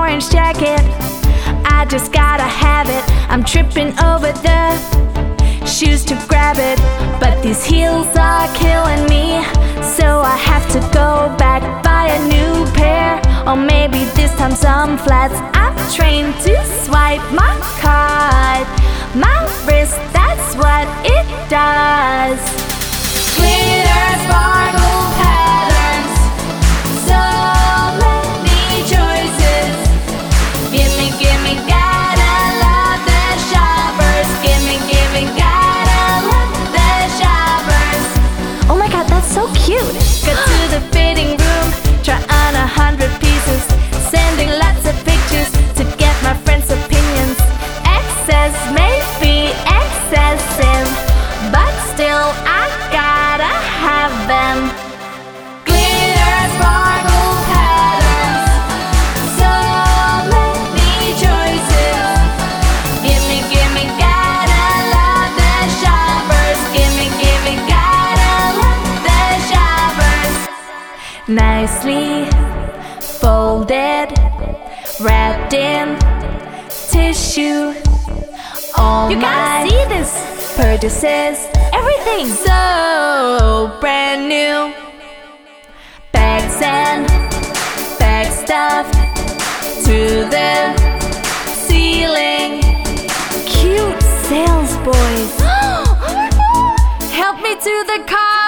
orange jacket. I just gotta have it. I'm tripping over the shoes to grab it, but these heels are killing me, so I have to go back, buy a new pair, or maybe this time some flats. I'm trained to swipe my card, my wrist, that's what it does. Glitter, sparkle, patterns, so many choices. Gimme, gotta love the shoppers. Gimme, gotta love the shoppers. Oh my god, that's so cute. Go to the fitting room, try on 100 pieces, sending lots of pictures to get my friends' opinions. Excess may be excessive, but still I gotta have them. Glitter, sparkle, patterns, so many choices. Gimme, gotta love the shoppers. Gimme, gotta love the shoppers. Nicely folded, wrapped in tissue. All you gotta see this. Purchases, everything so brand new. Bags and bag stuffed to the ceiling. Cute sales boys. Help me to the car.